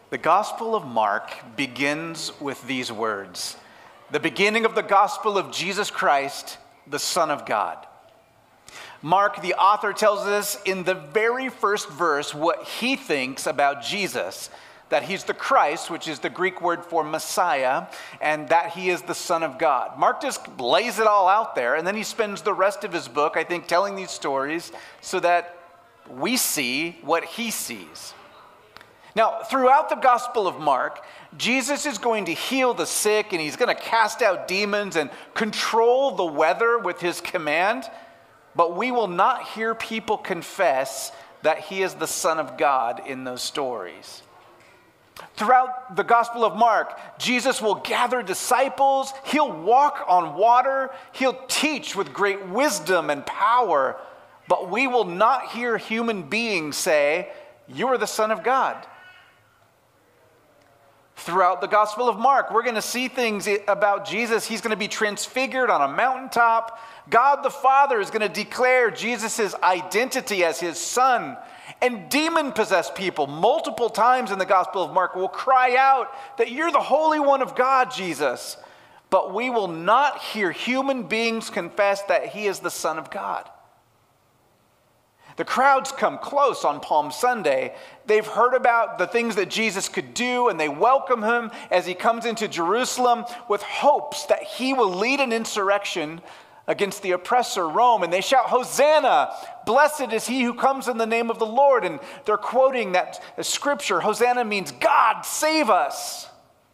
The Gospel of Mark begins with these words: the beginning of the gospel of Jesus Christ, the Son of God. Mark, the author, tells us in the very first verse what he thinks about Jesus, that he's the Christ, which is the Greek word for Messiah, and that he is the Son of God. Mark just lays it all out there, and then he spends the rest of his book, I think, telling these stories so that we see what he sees. Now, throughout the Gospel of Mark, Jesus is going to heal the sick, and he's going to cast out demons and control the weather with his command, but we will not hear people confess that he is the Son of God in those stories. Throughout the Gospel of Mark, Jesus will gather disciples, he'll walk on water, he'll teach with great wisdom and power, but we will not hear human beings say, "You are the Son of God." Throughout the Gospel of Mark, we're going to see things about Jesus. He's going to be transfigured on a mountaintop. God the Father is going to declare Jesus' identity as his Son. And demon-possessed people, multiple times in the Gospel of Mark, will cry out that you're the Holy One of God, Jesus. But we will not hear human beings confess that he is the Son of God. The crowds come close on Palm Sunday. They've heard about the things that Jesus could do, and they welcome him as he comes into Jerusalem with hopes that he will lead an insurrection against the oppressor Rome. And they shout, "Hosanna! Blessed is he who comes in the name of the Lord." And they're quoting that scripture. Hosanna means God save us.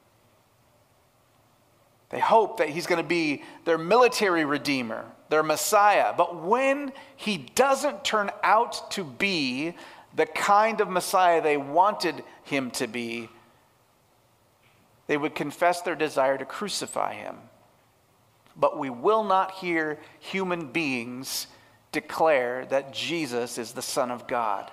They hope that he's going to be their military redeemer, their Messiah. But when he doesn't turn out to be the kind of Messiah they wanted him to be, they would confess their desire to crucify him. But we will not hear human beings declare that Jesus is the Son of God.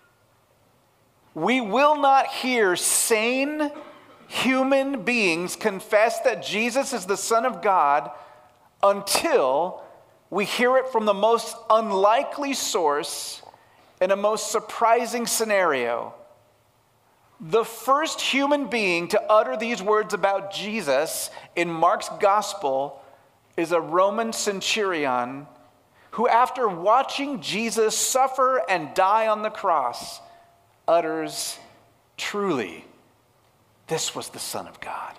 We will not hear sane human beings confess that Jesus is the Son of God until we hear it from the most unlikely source in a most surprising scenario. The first human being to utter these words about Jesus in Mark's gospel is a Roman centurion who, after watching Jesus suffer and die on the cross, utters, "Truly, this was the Son of God."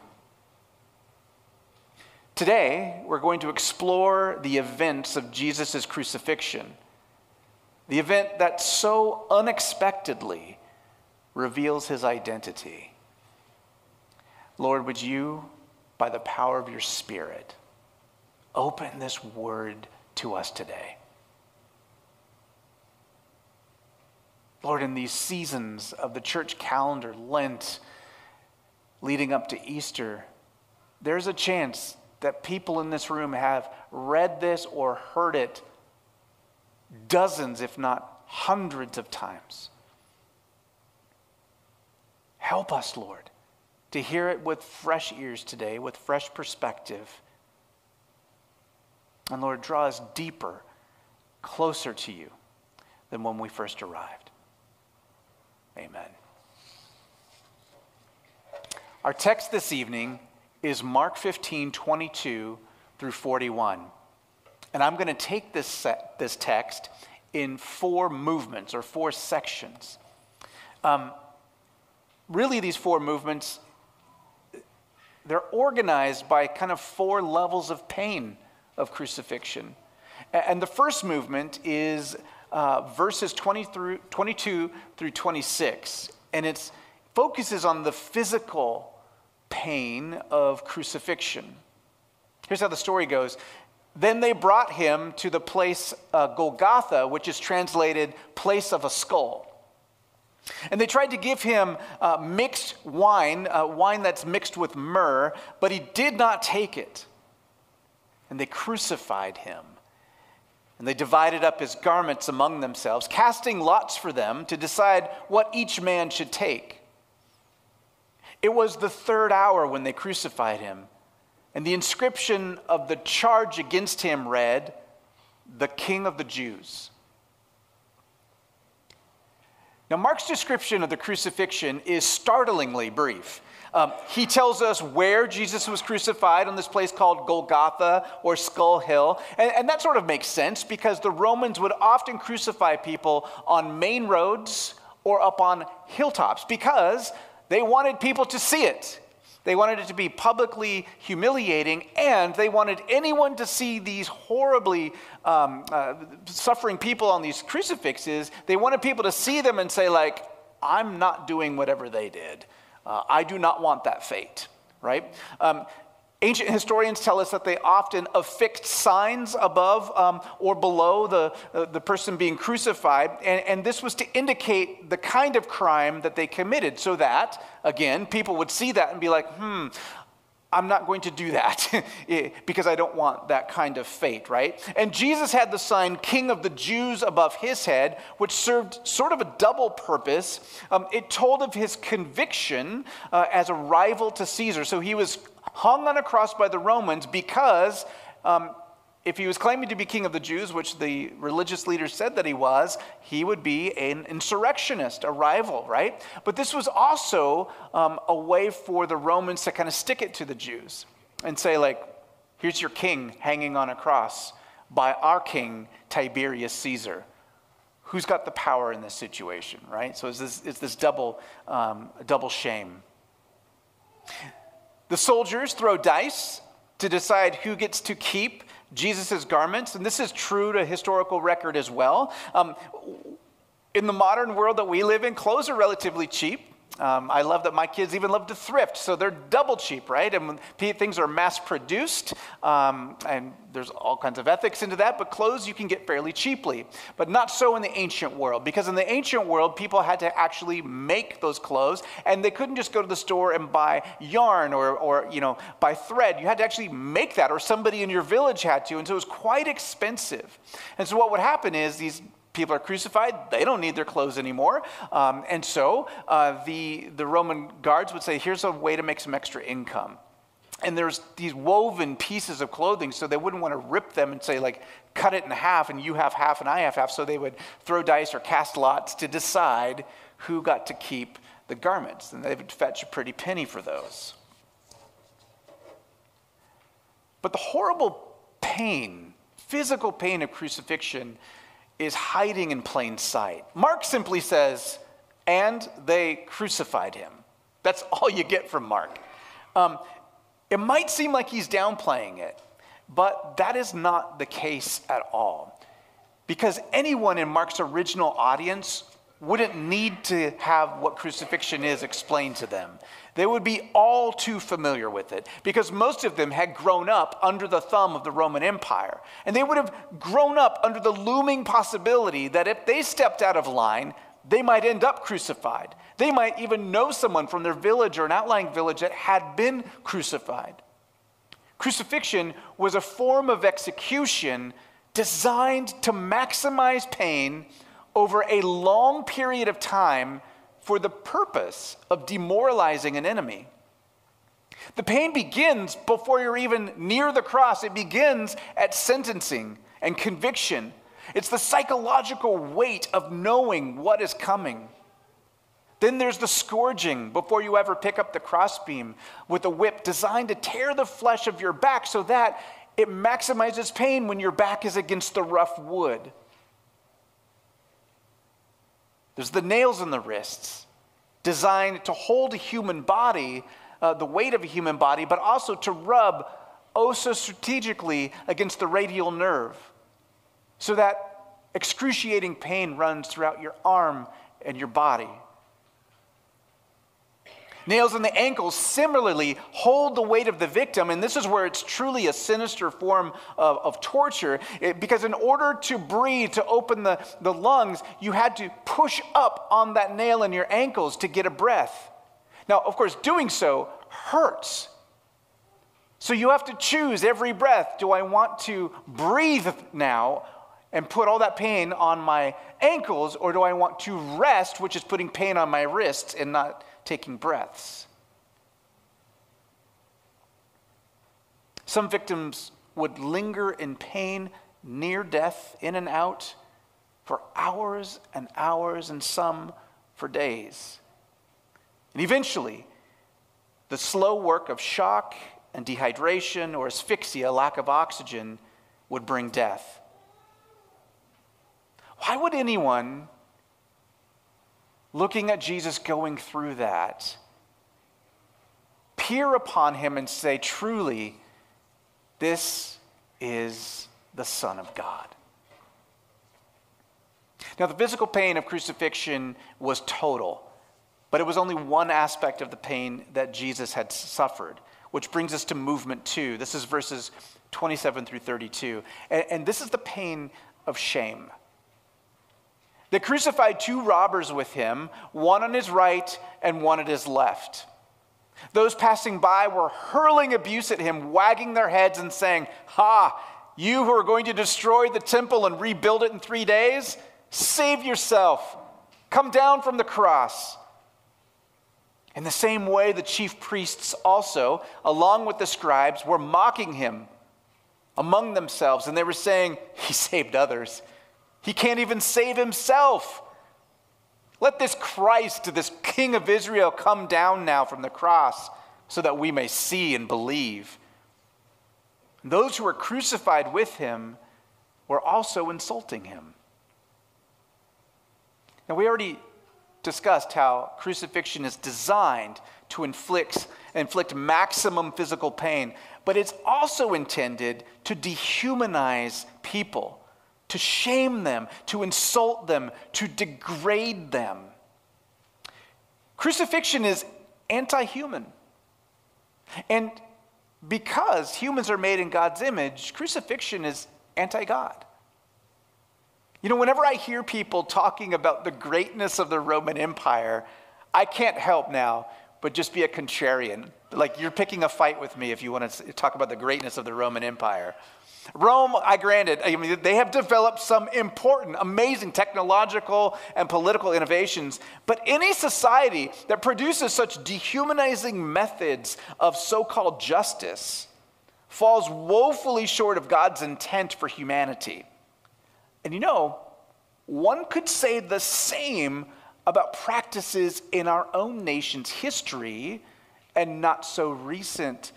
Today, we're going to explore the events of Jesus' crucifixion, the event that so unexpectedly reveals his identity. Lord, would you, by the power of your Spirit, open this word to us today. Lord, in these seasons of the church calendar, Lent, leading up to Easter, there's a chance that people in this room have read this or heard it dozens, if not hundreds of times. Help us, Lord, to hear it with fresh ears today, with fresh perspective. And Lord, draw us deeper, closer to you than when we first arrived. Amen. Our text this evening is Mark 15, 22 through 41. And I'm going to take this text in four movements or four sections. Really, these four movements, they're organized by kind of four levels of pain of crucifixion. And the first movement is verses 22 through 26. And it focuses on the physical pain of crucifixion. Here's how the story goes. Then they brought him to the place Golgotha, which is translated place of a skull. And they tried to give him mixed wine, wine that's mixed with myrrh, but he did not take it. And they crucified him. And they divided up his garments among themselves, casting lots for them to decide what each man should take. It was the third hour when they crucified him. And the inscription of the charge against him read, "The King of the Jews." Now, Mark's description of the crucifixion is startlingly brief. He tells us where Jesus was crucified on this place called Golgotha or Skull Hill. And that sort of makes sense because the Romans would often crucify people on main roads or up on hilltops because they wanted people to see it. They wanted it to be publicly humiliating, and they wanted anyone to see these horribly suffering people on these crucifixes. They wanted people to see them and say, like, I'm not doing whatever they did. I do not want that fate, right? Ancient historians tell us that they often affixed signs above or below the person being crucified, and this was to indicate the kind of crime that they committed, so that, again, people would see that and be like, I'm not going to do that because I don't want that kind of fate, right? And Jesus had the sign King of the Jews above his head, which served sort of a double purpose. It told of his conviction as a rival to Caesar. So he was hung on a cross by the Romans because if he was claiming to be king of the Jews, which the religious leaders said that he would be an insurrectionist, a rival, right? But this was also a way for the Romans to kind of stick it to the Jews and say, like, here's your king hanging on a cross by our king, Tiberius Caesar. Who's got the power in this situation, right? So it's this double shame. The soldiers throw dice to decide who gets to keep Jesus' garments, and this is true to historical record as well. In the modern world that we live in, clothes are relatively cheap. I love that my kids even love to thrift, so they're double cheap, right? And when things are mass-produced, and there's all kinds of ethics into that, but clothes you can get fairly cheaply. But not so in the ancient world, because in the ancient world, people had to actually make those clothes, and they couldn't just go to the store and buy yarn or buy thread. You had to actually make that, or somebody in your village had to, and so it was quite expensive. And so what would happen is these people are crucified, they don't need their clothes anymore. And so the Roman guards would say, here's a way to make some extra income. And there's these woven pieces of clothing, so they wouldn't want to rip them and say, like, cut it in half, and you have half and I have half. So they would throw dice or cast lots to decide who got to keep the garments. And they would fetch a pretty penny for those. But the horrible pain, physical pain of crucifixion is hiding in plain sight. Mark simply says, and they crucified him. That's all you get from Mark. It might seem like he's downplaying it, but that is not the case at all. Because anyone in Mark's original audience wouldn't need to have what crucifixion is explained to them. They would be all too familiar with it because most of them had grown up under the thumb of the Roman Empire. And they would have grown up under the looming possibility that if they stepped out of line, they might end up crucified. They might even know someone from their village or an outlying village that had been crucified. Crucifixion was a form of execution designed to maximize pain over a long period of time for the purpose of demoralizing an enemy. The pain begins before you're even near the cross. It begins at sentencing and conviction. It's the psychological weight of knowing what is coming. Then there's the scourging before you ever pick up the crossbeam with a whip designed to tear the flesh of your back so that it maximizes pain when your back is against the rough wood. There's the nails in the wrists, designed to hold a human body, the weight of a human body, but also to rub oh so strategically against the radial nerve, so that excruciating pain runs throughout your arm and your body. Nails in the ankles similarly hold the weight of the victim, and this is where it's truly a sinister form of torture, because in order to breathe, to open the lungs, you had to push up on that nail in your ankles to get a breath. Now, of course, doing so hurts. So you have to choose every breath. Do I want to breathe now and put all that pain on my ankles, or do I want to rest, which is putting pain on my wrists and not taking breaths? Some victims would linger in pain near death, in and out, for hours and hours, and some for days. And eventually, the slow work of shock and dehydration or asphyxia, lack of oxygen, would bring death. Why would anyone looking at Jesus going through that peer upon him and say, truly, this is the Son of God? Now, the physical pain of crucifixion was total, but it was only one aspect of the pain that Jesus had suffered, which brings us to movement 2. This is verses 27 through 32. And this is the pain of shame. They crucified 2 robbers with him, one on his right and one at his left. Those passing by were hurling abuse at him, wagging their heads and saying, "Ha, you who are going to destroy the temple and rebuild it in 3 days? Save yourself. Come down from the cross." In the same way, the chief priests also, along with the scribes, were mocking him among themselves, and they were saying, "He saved others. He can't even save himself. Let this Christ, this King of Israel, come down now from the cross so that we may see and believe." And those who were crucified with him were also insulting him. Now, we already discussed how crucifixion is designed to inflict maximum physical pain, but it's also intended to dehumanize people, to shame them, to insult them, to degrade them. Crucifixion is anti-human. And because humans are made in God's image, crucifixion is anti-God. You know, whenever I hear people talking about the greatness of the Roman Empire, I can't help now but just be a contrarian. Like, you're picking a fight with me if you want to talk about the greatness of the Roman Empire. Rome, they have developed some important, amazing technological and political innovations, but any society that produces such dehumanizing methods of so-called justice falls woefully short of God's intent for humanity. And you know, one could say the same about practices in our own nation's history and not so recent,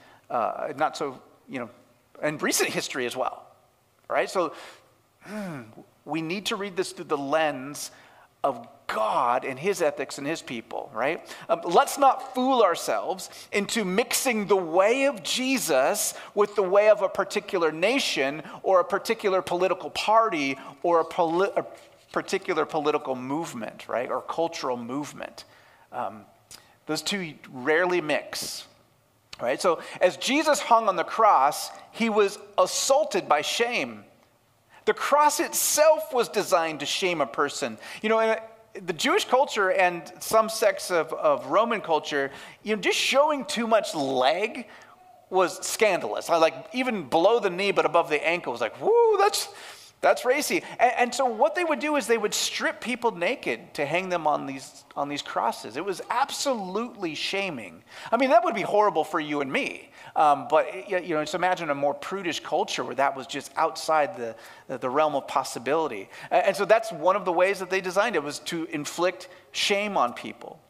and recent history as well, right? So we need to read this through the lens of God and his ethics and his people, right? Let's not fool ourselves into mixing the way of Jesus with the way of a particular nation or a particular political party or a particular political movement, right? Or cultural movement. Those two rarely mix. Right? So as Jesus hung on the cross, he was assaulted by shame. The cross itself was designed to shame a person. You know, in the Jewish culture and some sects of Roman culture, you know, just showing too much leg was scandalous. Like, even below the knee but above the ankle was like, whoo, that's racy. And so what they would do is they would strip people naked to hang them on these crosses. It was absolutely shaming. I mean, that would be horrible for you and me. But you know, just imagine a more prudish culture where that was just outside the realm of possibility. And so that's one of the ways that they designed it, was to inflict shame on people.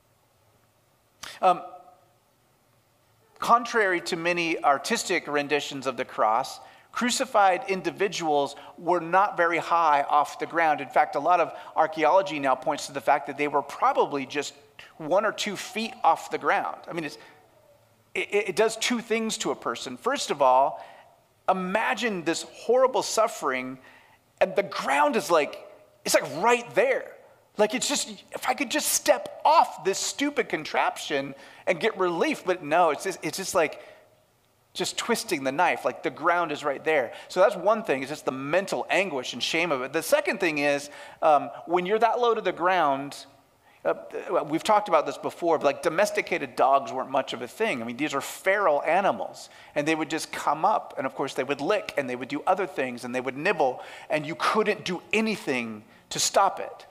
Contrary to many artistic renditions of the cross, crucified individuals were not very high off the ground. In fact, a lot of archaeology now points to the fact that they were probably just 1 or 2 feet off the ground. I mean, it does 2 things to a person. First of all, imagine this horrible suffering, and the ground is it's right there. Like, it's just, if I could just step off this stupid contraption and get relief, but no, it's just like just twisting the knife, like the ground is right there. So that's one thing, is just the mental anguish and shame of it. The second thing is, when you're that low to the ground, we've talked about this before, but like domesticated dogs weren't much of a thing. I mean, these are feral animals, and they would just come up, and of course they would lick, and they would do other things, and they would nibble, and you couldn't do anything to stop it.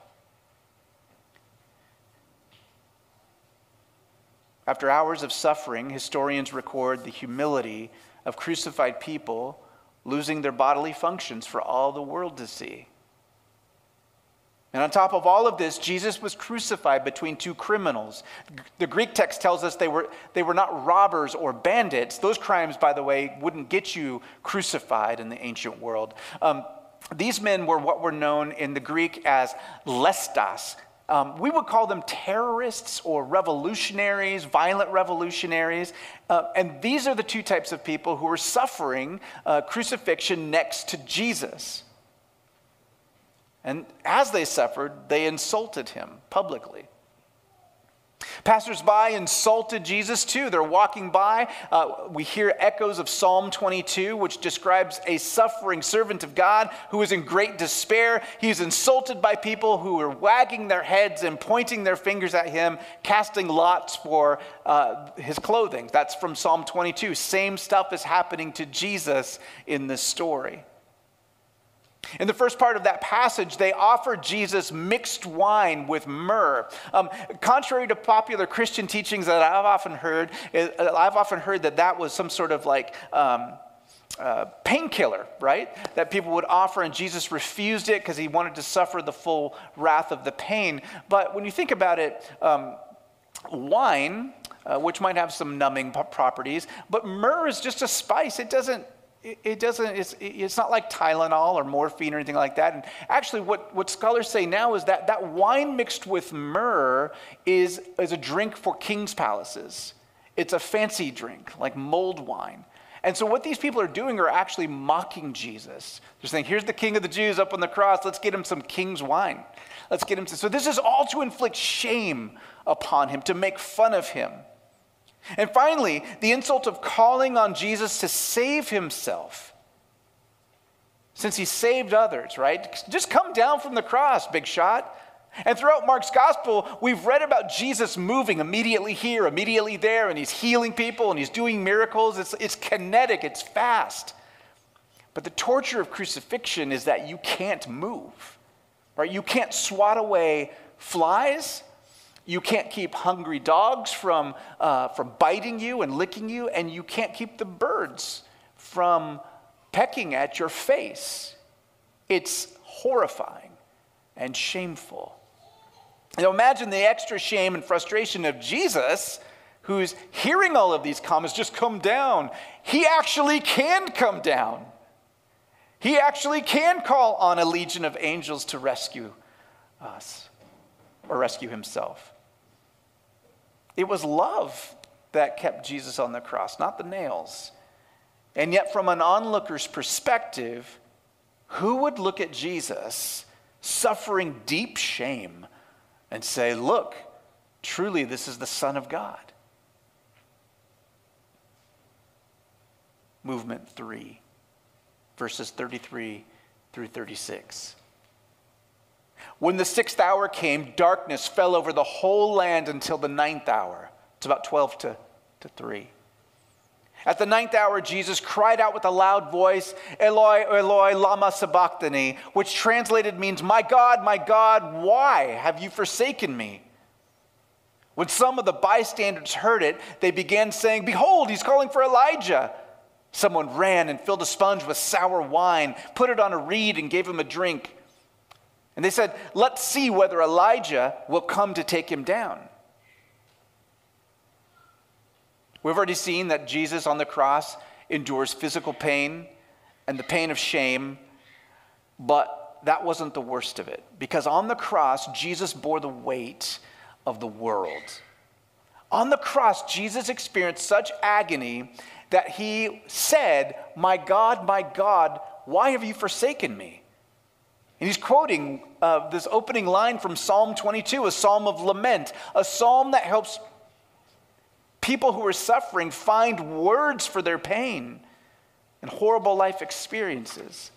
After hours of suffering, historians record the humility of crucified people losing their bodily functions for all the world to see. And on top of all of this, Jesus was crucified between two criminals. The Greek text tells us they were not robbers or bandits. Those crimes, by the way, wouldn't get you crucified in the ancient world. These men were what were known in the Greek as lestas. We would call them terrorists or revolutionaries, violent revolutionaries. And these are the two types of people who were suffering crucifixion next to Jesus. And as they suffered, they insulted him publicly. Passers-by insulted Jesus too. They're walking by. We hear echoes of Psalm 22, which describes a suffering servant of God who is in great despair. He's insulted by people who are wagging their heads and pointing their fingers at him, casting lots for his clothing. That's from Psalm 22. Same stuff is happening to Jesus in this story. In the first part of that passage, they offered Jesus mixed wine with myrrh. Contrary to popular Christian teachings that I've often heard that was some sort of like painkiller, right? That people would offer, and Jesus refused it because he wanted to suffer the full wrath of the pain. But when you think about it, wine, which might have some numbing properties, but myrrh is just a spice. It's not like Tylenol or morphine or anything like that. And actually what scholars say now is that wine mixed with myrrh is a drink for king's palaces. It's a fancy drink, like mulled wine. And so what these people are doing are actually mocking Jesus. They're saying, here's the king of the Jews up on the cross. Let's get him some king's wine. So this is all to inflict shame upon him, to make fun of him. And finally, the insult of calling on Jesus to save himself. Since he saved others, right? Just come down from the cross, big shot. And throughout Mark's gospel, we've read about Jesus moving immediately here, immediately there, and he's healing people and he's doing miracles. It's kinetic, it's fast. But the torture of crucifixion is that you can't move, right? You can't swat away flies. You can't keep hungry dogs from biting you and licking you, and you can't keep the birds from pecking at your face. It's horrifying and shameful. Now imagine the extra shame and frustration of Jesus, who's hearing all of these comments, just come down. He actually can come down. He actually can call on a legion of angels to rescue us or rescue himself. It was love that kept Jesus on the cross, not the nails. And yet from an onlooker's perspective, who would look at Jesus suffering deep shame and say, look, truly this is the Son of God? Movement 3, verses 33 through 36. When the 6th hour came, darkness fell over the whole land until the 9th hour. It's about 12 to 3. At the 9th hour, Jesus cried out with a loud voice, Eloi, Eloi, lama sabachthani, which translated means, my God, why have you forsaken me? When some of the bystanders heard it, they began saying, behold, he's calling for Elijah. Someone ran and filled a sponge with sour wine, put it on a reed and gave him a drink. And they said, let's see whether Elijah will come to take him down. We've already seen that Jesus on the cross endures physical pain and the pain of shame, but that wasn't the worst of it. Because on the cross, Jesus bore the weight of the world. On the cross, Jesus experienced such agony that he said, my God, why have you forsaken me? And he's quoting this opening line from Psalm 22, a psalm of lament, a psalm that helps people who are suffering find words for their pain and horrible life experiences.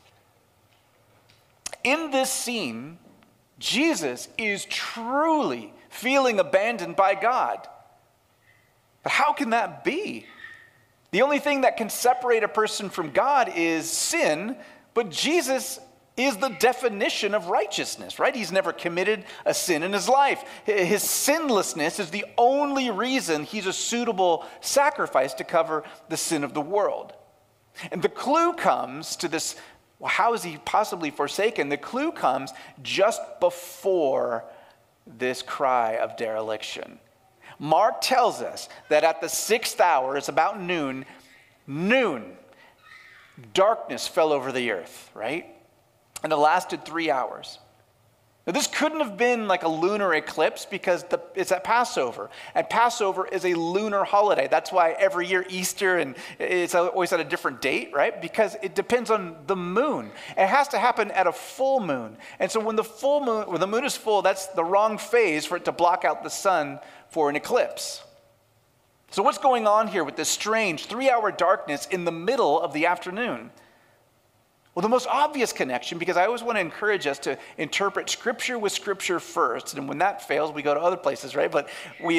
In this scene, Jesus is truly feeling abandoned by God. But how can that be? The only thing that can separate a person from God is sin, but Jesus is the definition of righteousness, right? He's never committed a sin in his life. His sinlessness is the only reason he's a suitable sacrifice to cover the sin of the world. And the clue comes to this Well, how is he possibly forsaken? The clue comes just before this cry of dereliction. Mark tells us that at the 6th hour, it's about noon, darkness fell over the earth, right? And it lasted 3 hours. Now, this couldn't have been like a lunar eclipse because it's at Passover. And Passover is a lunar holiday. That's why every year Easter, and it's always at a different date, right? Because it depends on the moon. It has to happen at a full moon. And so when the moon is full, that's the wrong phase for it to block out the sun for an eclipse. So what's going on here with this strange 3-hour darkness in the middle of the afternoon? Well, the most obvious connection, because I always want to encourage us to interpret Scripture with Scripture first, and when that fails, we go to other places, right? But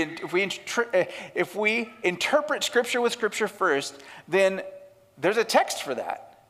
if we interpret Scripture with Scripture first, then there's a text for that.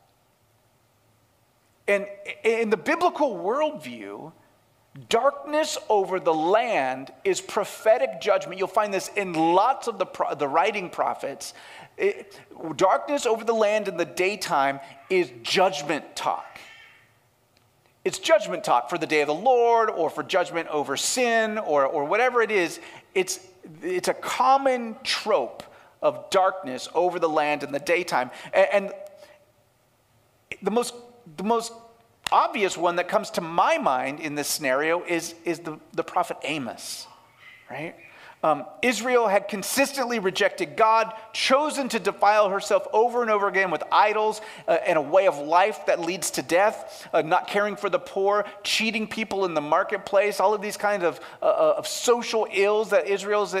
And in the biblical worldview, darkness over the land is prophetic judgment. You'll find this in lots of the writing prophets. Darkness over the land in the daytime is judgment talk. It's judgment talk for the day of the Lord, or for judgment over sin, or whatever it is. It's a common trope of darkness over the land in the daytime. And the most obvious one that comes to my mind in this scenario is the prophet Amos, right? Israel had consistently rejected God, chosen to defile herself over and over again with idols and a way of life that leads to death, not caring for the poor, cheating people in the marketplace, all of these kinds of social ills that Israel's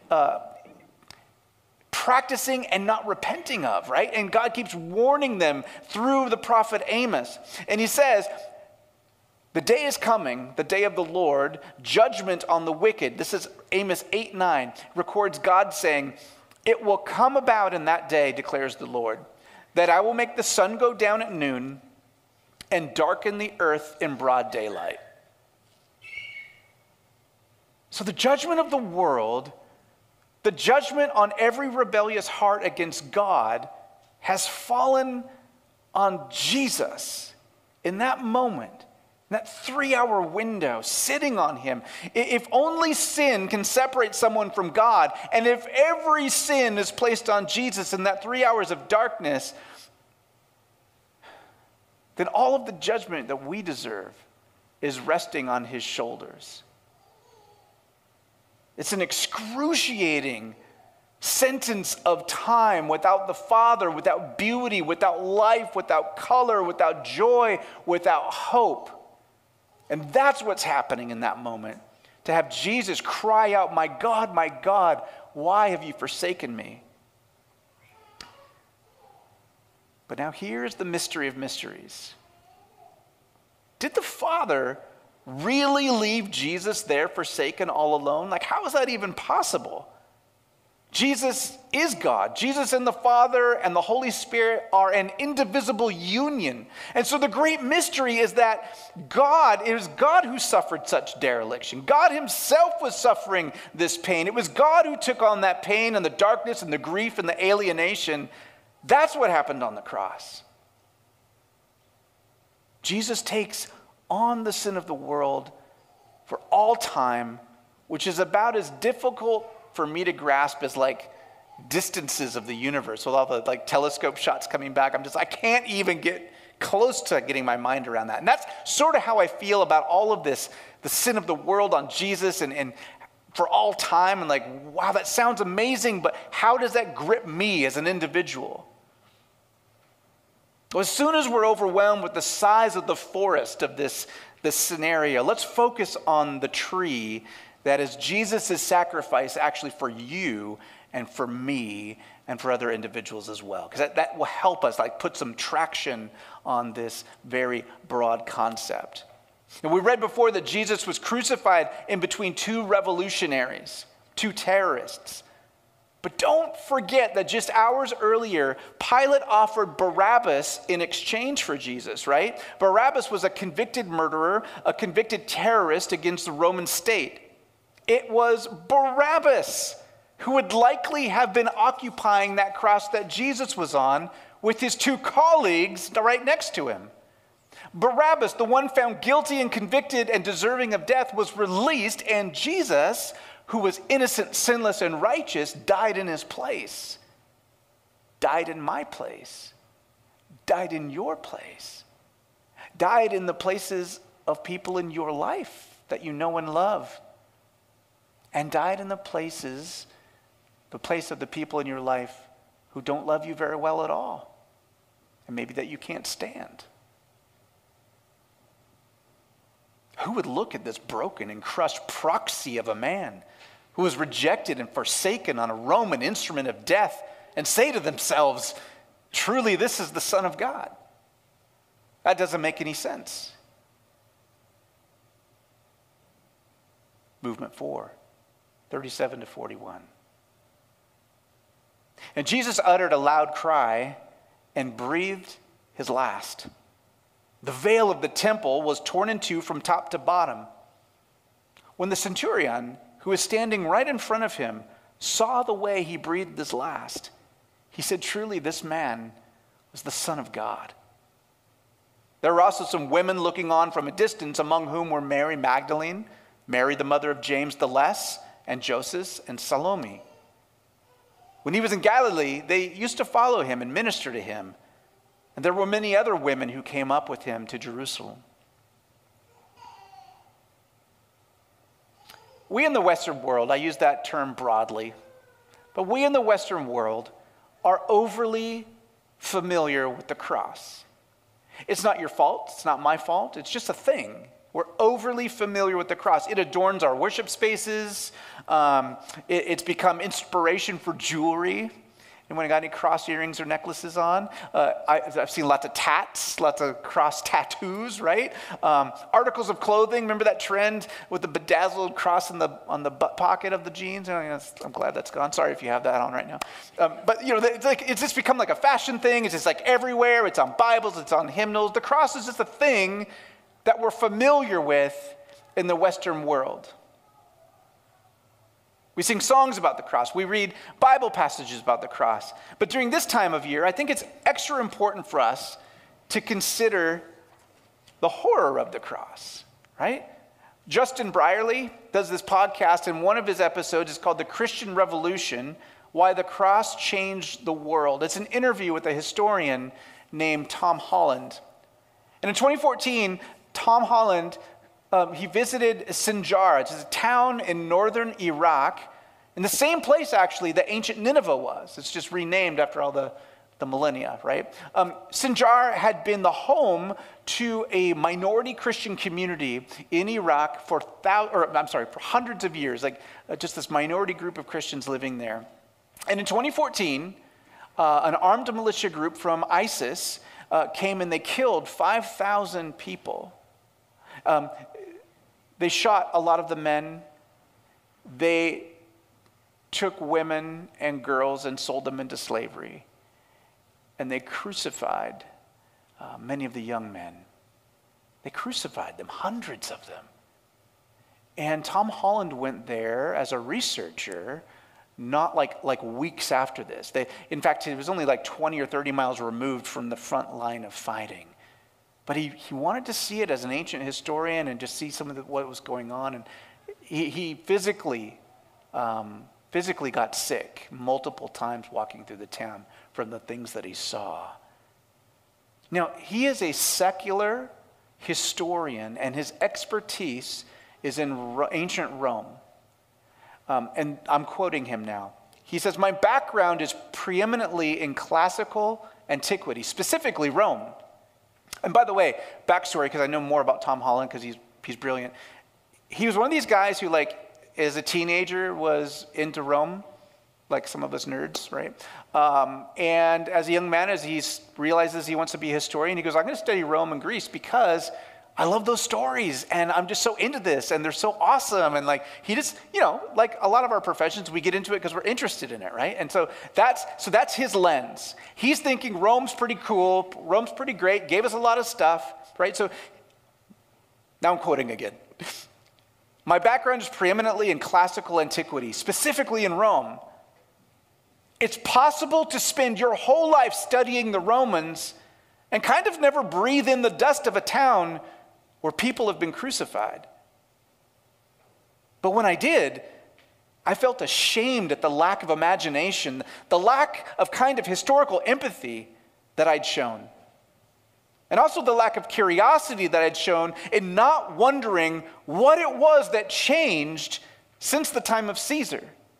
practicing and not repenting of, right? And God keeps warning them through the prophet Amos. And he says, the day is coming, the day of the Lord, judgment on the wicked. This is Amos 8:9, records God saying, it will come about in that day, declares the Lord, that I will make the sun go down at noon and darken the earth in broad daylight. So the judgment of the world, the judgment on every rebellious heart against God, has fallen on Jesus in that moment. That 3-hour window sitting on him. If only sin can separate someone from God, and if every sin is placed on Jesus in that 3 hours of darkness, then all of the judgment that we deserve is resting on his shoulders. It's an excruciating sentence of time without the Father, without beauty, without life, without color, without joy, without hope. And that's what's happening in that moment. To have Jesus cry out, my God, why have you forsaken me? But now here's the mystery of mysteries. Did the Father really leave Jesus there forsaken all alone? Like, how is that even possible? Jesus is God. Jesus and the Father and the Holy Spirit are an indivisible union. And so the great mystery is that it was God who suffered such dereliction. God himself was suffering this pain. It was God who took on that pain and the darkness and the grief and the alienation. That's what happened on the cross. Jesus takes on the sin of the world for all time, which is about as difficult for me to grasp as like distances of the universe with all the like telescope shots coming back. I can't even get close to getting my mind around that. And that's sort of how I feel about all of this, the sin of the world on Jesus and for all time. And like, wow, that sounds amazing, but how does that grip me as an individual? Well, as soon as we're overwhelmed with the size of the forest of this scenario, let's focus on the tree that is Jesus' sacrifice actually for you and for me and for other individuals as well. Because that will help us like put some traction on this very broad concept. And we read before that Jesus was crucified in between two revolutionaries, two terrorists. But don't forget that just hours earlier, Pilate offered Barabbas in exchange for Jesus, right? Barabbas was a convicted murderer, a convicted terrorist against the Roman state. It was Barabbas who would likely have been occupying that cross that Jesus was on with his two colleagues right next to him. Barabbas, the one found guilty and convicted and deserving of death, was released, and Jesus, who was innocent, sinless, and righteous, died in his place. Died in my place. Died in your place. Died in the places of people in your life that you know and love. And died in the place of the people in your life who don't love you very well at all. And maybe that you can't stand. Who would look at this broken and crushed proxy of a man who was rejected and forsaken on a Roman instrument of death and say to themselves, truly this is the Son of God? That doesn't make any sense. Movement 4, 37 to 41. And Jesus uttered a loud cry and breathed his last. The veil of the temple was torn in two from top to bottom. When the centurion, who was standing right in front of him, saw the way he breathed his last, he said, truly this man was the Son of God. There were also some women looking on from a distance, among whom were Mary Magdalene, Mary the mother of James the Less, and Joseph, and Salome. When he was in Galilee, they used to follow him and minister to him. And there were many other women who came up with him to Jerusalem. We in the Western world, I use that term broadly, but we in the Western world are overly familiar with the cross. It's not your fault. It's not my fault. It's just a thing. We're overly familiar with the cross. It adorns our worship spaces. It's become inspiration for jewelry. Anyone got any cross earrings or necklaces on? I've seen lots of tats, lots of cross tattoos, right? Articles of clothing. Remember that trend with the bedazzled cross on the butt pocket of the jeans? I'm glad that's gone. Sorry if you have that on right now. But it's just become like a fashion thing. It's just like everywhere. It's on Bibles. It's on hymnals. The cross is just a thing that we're familiar with in the Western world. We sing songs about the cross. We read Bible passages about the cross. But during this time of year, I think it's extra important for us to consider the horror of the cross, right? Justin Brierley does this podcast, and one of his episodes is called The Christian Revolution, Why the Cross Changed the World. It's an interview with a historian named Tom Holland. And in 2014, Tom Holland he visited Sinjar. It's a town in northern Iraq, in the same place, actually, that ancient Nineveh was. It's just renamed after all the millennia, right? Sinjar had been the home to a minority Christian community in Iraq for hundreds of years, just this minority group of Christians living there. And in 2014, an armed militia group from ISIS came and they killed 5,000 people. They shot a lot of the men. They took women and girls and sold them into slavery. And they crucified many of the young men. They crucified them, hundreds of them. And Tom Holland went there as a researcher, not like weeks after this. In fact, he was only like 20 or 30 miles removed from the front line of fighting. But he wanted to see it as an ancient historian and just see some of what was going on. And he physically got sick multiple times walking through the town from the things that he saw. Now, he is a secular historian, and his expertise is in ancient Rome. And I'm quoting him now. He says, "My background is preeminently in classical antiquity, specifically Rome." And by the way, backstory, because I know more about Tom Holland because he's brilliant. He was one of these guys who, as a teenager, was into Rome, like some of us nerds, right? And as a young man, as he realizes he wants to be a historian, he goes, "I'm going to study Rome and Greece because I love those stories, and I'm just so into this, and they're so awesome." And he just, like a lot of our professions, we get into it because we're interested in it, right? And so that's his lens. He's thinking Rome's pretty cool, Rome's pretty great, gave us a lot of stuff, right? So now I'm quoting again. "My background is preeminently in classical antiquity, specifically in Rome. It's possible to spend your whole life studying the Romans and kind of never breathe in the dust of a town where people have been crucified. But when I did, I felt ashamed at the lack of imagination, the lack of kind of historical empathy that I'd shown. And also the lack of curiosity that I'd shown in not wondering what it was that changed since the time of Caesar.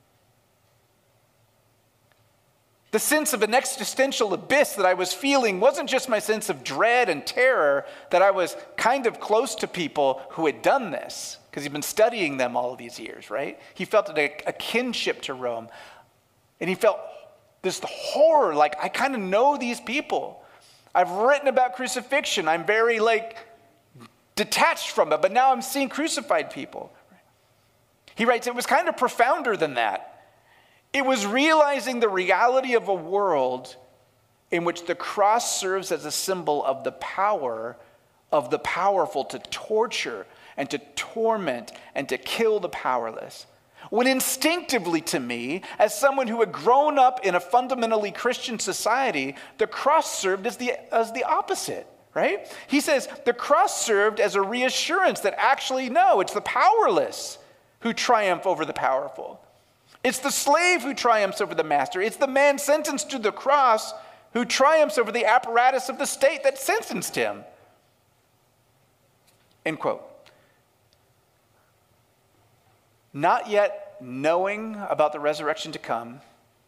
The sense of an existential abyss that I was feeling wasn't just my sense of dread and terror that I was kind of close to people who had done this, because he'd been studying them all of these years, right? He felt a kinship to Rome. And he felt this horror, like, I kind of know these people. I've written about crucifixion. I'm very, detached from it, but now I'm seeing crucified people. He writes, it was kind of profounder than that. It was realizing the reality of a world in which the cross serves as a symbol of the power of the powerful to torture and to torment and to kill the powerless. When instinctively to me, as someone who had grown up in a fundamentally Christian society, the cross served as the opposite, right? He says the cross served as a reassurance that actually, no, it's the powerless who triumph over the powerful. It's the slave who triumphs over the master. It's the man sentenced to the cross who triumphs over the apparatus of the state that sentenced him. End quote. Not yet knowing about the resurrection to come,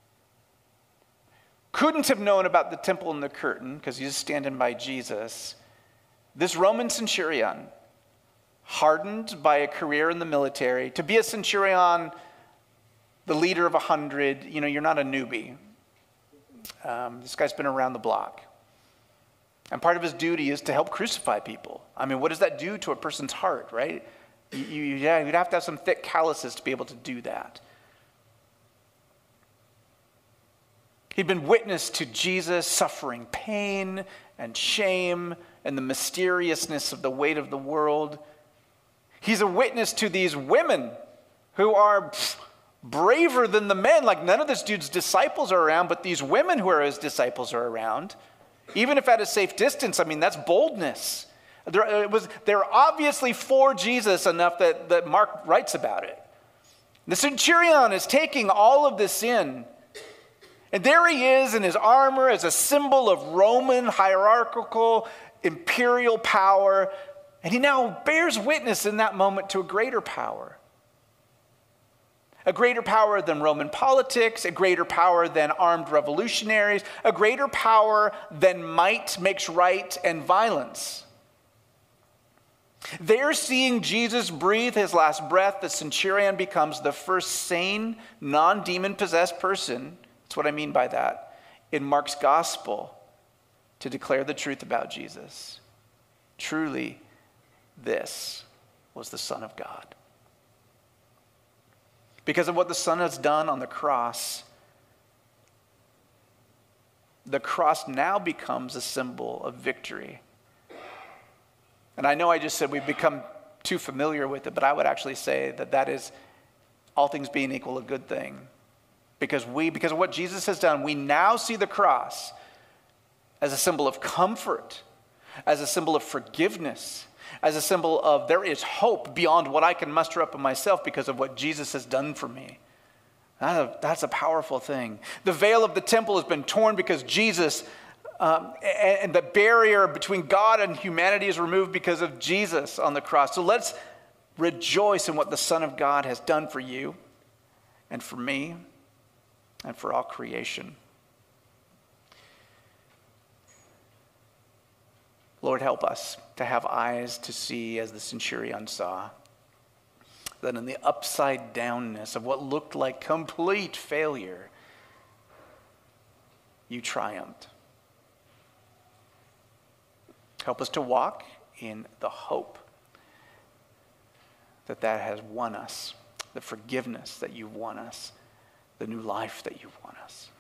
couldn't have known about the temple and the curtain because he's standing by Jesus. This Roman centurion, hardened by a career in the military, to be a centurion, the leader of 100, you're not a newbie. This guy's been around the block. And part of his duty is to help crucify people. I mean, what does that do to a person's heart, right? You'd have to have some thick calluses to be able to do that. He'd been witness to Jesus suffering pain and shame and the mysteriousness of the weight of the world. He's a witness to these women who are braver than the men. Like, none of this dude's disciples are around, but these women who are his disciples are around. Even if at a safe distance, that's boldness. They're obviously for Jesus enough that Mark writes about it. The centurion is taking all of this in. And there he is in his armor as a symbol of Roman hierarchical imperial power. And he now bears witness in that moment to a greater power. A greater power than Roman politics, a greater power than armed revolutionaries, a greater power than might makes right and violence. There, seeing Jesus breathe his last breath, the centurion becomes the first sane, non-demon-possessed person, that's what I mean by that, in Mark's gospel to declare the truth about Jesus. Truly, this was the Son of God. Because of what the Son has done on the cross now becomes a symbol of victory. And I know I just said we've become too familiar with it, but I would actually say that is, all things being equal, a good thing. Because of what Jesus has done, we now see the cross as a symbol of comfort, as a symbol of forgiveness, as a symbol of there is hope beyond what I can muster up in myself because of what Jesus has done for me. That's a powerful thing. The veil of the temple has been torn because Jesus, and the barrier between God and humanity is removed because of Jesus on the cross. So let's rejoice in what the Son of God has done for you and for me and for all creation. Lord, help us to have eyes to see as the centurion saw, that in the upside downness of what looked like complete failure, you triumphed. Help us to walk in the hope that has won us, the forgiveness that you've won us, the new life that you've won us.